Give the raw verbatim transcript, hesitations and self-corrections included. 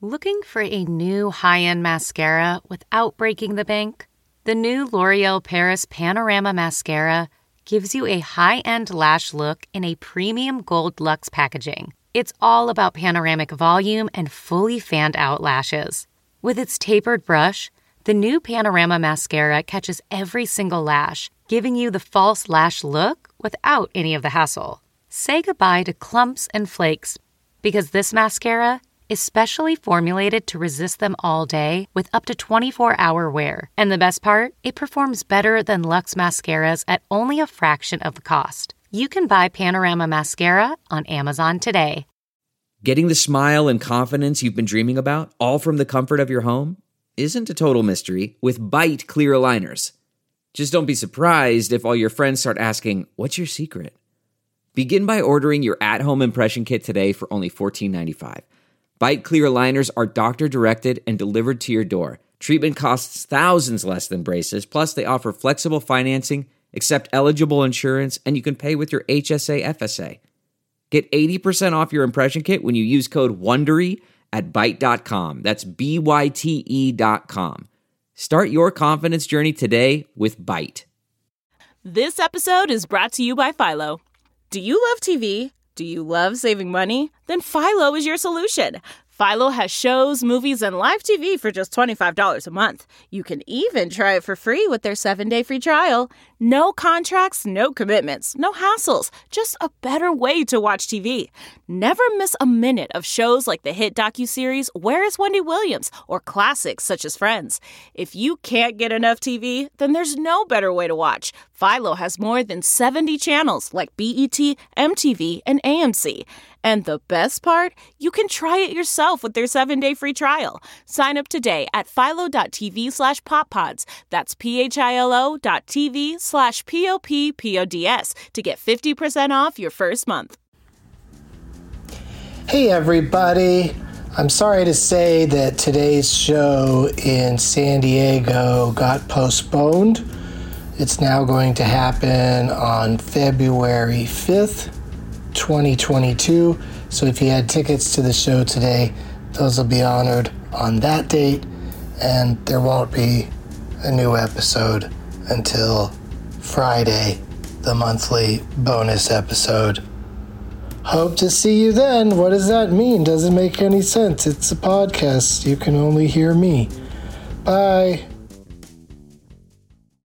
Looking for a new high-end mascara without breaking the bank? The new L'Oreal Paris Panorama Mascara gives you a high-end lash look in a premium gold luxe packaging. It's all about panoramic volume and fully fanned-out lashes. With its tapered brush, the new Panorama Mascara catches every single lash, giving you the false lash look without any of the hassle. Say goodbye to clumps and flakes, because this mascara is specially formulated to resist them all day with up to twenty-four hour wear. And the best part? It performs better than Luxe mascaras at only a fraction of the cost. You can buy Panorama Mascara on Amazon today. Getting the smile and confidence you've been dreaming about, all from the comfort of your home, isn't a total mystery with Byte clear aligners. Just don't be surprised if all your friends start asking, "What's your secret?" Begin by ordering your at-home impression kit today for only fourteen ninety-five. Byte clear aligners are doctor-directed and delivered to your door. Treatment costs thousands less than braces, plus they offer flexible financing, accept eligible insurance, and you can pay with your H S A F S A. Get eighty percent off your impression kit when you use code WONDERY at byte dot com. That's B Y T E dot com. Start your confidence journey today with Byte. This episode is brought to you by Philo. Do you love T V? Do you love saving money? Then Philo is your solution. Philo has shows, movies, and live T V for just twenty-five dollars a month. You can even try it for free with their seven-day free trial. No contracts, no commitments, no hassles. Just a better way to watch T V. Never miss a minute of shows like the hit docuseries Where is Wendy Williams? Or classics such as Friends. If you can't get enough T V, then there's no better way to watch. Philo has more than seventy channels like B E T, M T V, and A M C. And the best part? You can try it yourself with their seven-day free trial. Sign up today at philo.tv slash poppods. That's P-H-I-L-O dot TV slash P-O-P-P-O-D-S to get fifty percent off your first month. Hey, everybody. I'm sorry to say that today's show in San Diego got postponed. It's now going to happen on February fifth. twenty twenty-two. So if you had tickets to the show today, those will be honored on that date, and there won't be a new episode until Friday, the monthly bonus episode. Hope to see you then. What does that mean? Doesn't make any sense. It's a podcast. You can only hear me. Bye.